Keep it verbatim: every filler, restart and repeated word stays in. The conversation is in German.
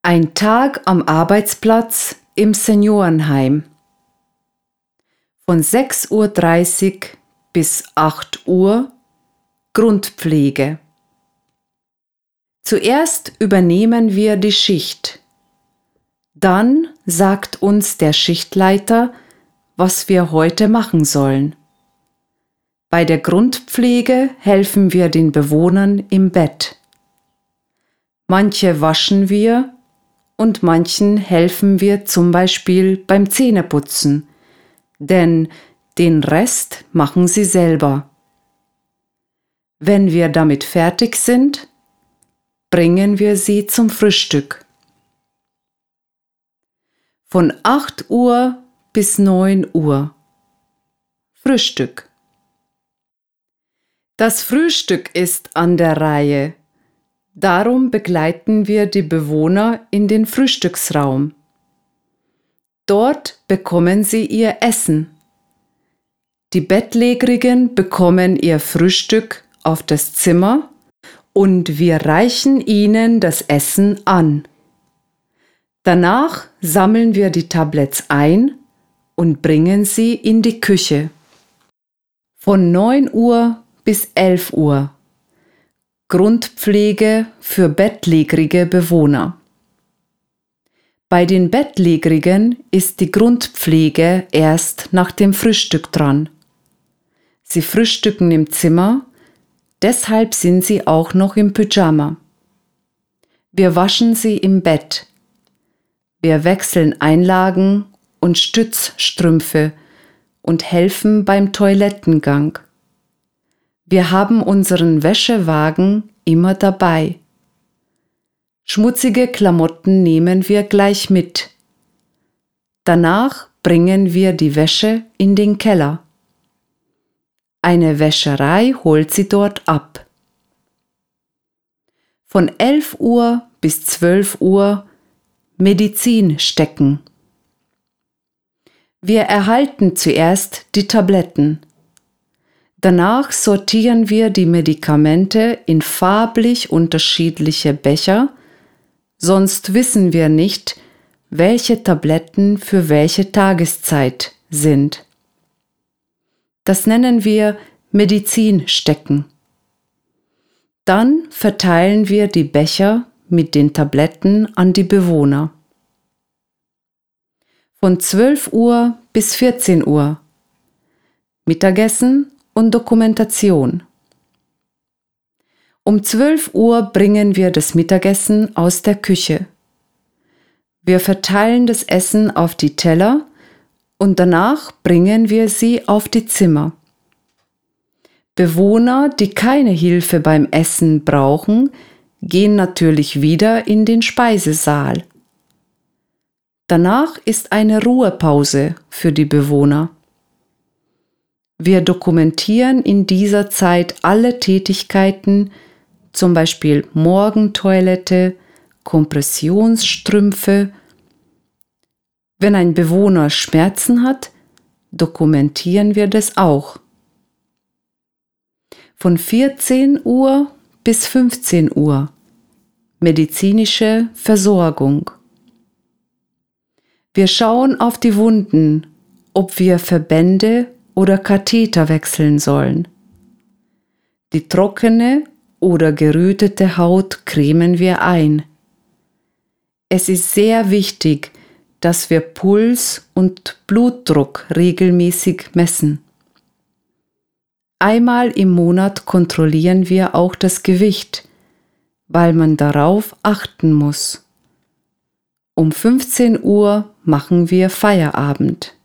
Ein Tag am Arbeitsplatz im Seniorenheim. Von sechs Uhr dreißig bis acht Uhr Grundpflege. Zuerst übernehmen wir die Schicht. Dann sagt uns der Schichtleiter, was wir heute machen sollen. Bei der Grundpflege helfen wir den Bewohnern im Bett. Manche waschen wir und manchen helfen wir zum Beispiel beim Zähneputzen, denn den Rest machen sie selber. Wenn wir damit fertig sind, bringen wir sie zum Frühstück. Von acht Uhr bis neun Uhr Frühstück. Das Frühstück ist an der Reihe. Darum begleiten wir die Bewohner in den Frühstücksraum. Dort bekommen sie ihr Essen. Die Bettlägerigen bekommen ihr Frühstück auf das Zimmer und wir reichen ihnen das Essen an. Danach sammeln wir die Tabletts ein und bringen sie in die Küche. Von neun Uhr bis elf Uhr Grundpflege für bettlägerige Bewohner. Bei den Bettlägerigen ist die Grundpflege erst nach dem Frühstück dran. Sie frühstücken im Zimmer, deshalb sind sie auch noch im Pyjama. Wir waschen sie im Bett. Wir wechseln Einlagen und Stützstrümpfe und helfen beim Toilettengang. Wir haben unseren Wäschewagen immer dabei. Schmutzige Klamotten nehmen wir gleich mit. Danach bringen wir die Wäsche in den Keller. Eine Wäscherei holt sie dort ab. Von elf Uhr bis zwölf Uhr Medizin stecken. Wir erhalten zuerst die Tabletten. Danach sortieren wir die Medikamente in farblich unterschiedliche Becher, sonst wissen wir nicht, welche Tabletten für welche Tageszeit sind. Das nennen wir Medizin stecken. Dann verteilen wir die Becher mit den Tabletten an die Bewohner. Von zwölf Uhr bis vierzehn Uhr Mittagessen und Dokumentation. Um zwölf Uhr bringen wir das Mittagessen aus der Küche. Wir verteilen das Essen auf die Teller und danach bringen wir sie auf die Zimmer. Bewohner, die keine Hilfe beim Essen brauchen, gehen natürlich wieder in den Speisesaal. Danach ist eine Ruhepause für die Bewohner. Wir dokumentieren in dieser Zeit alle Tätigkeiten, zum Beispiel Morgentoilette, Kompressionsstrümpfe. Wenn ein Bewohner Schmerzen hat, dokumentieren wir das auch. Von vierzehn Uhr bis fünfzehn Uhr medizinische Versorgung. Wir schauen auf die Wunden, ob wir Verbände oder Katheter wechseln sollen. Die trockene oder gerötete Haut cremen wir ein. Es ist sehr wichtig, dass wir Puls und Blutdruck regelmäßig messen. Einmal im Monat kontrollieren wir auch das Gewicht, weil man darauf achten muss. Um fünfzehn Uhr machen wir Feierabend.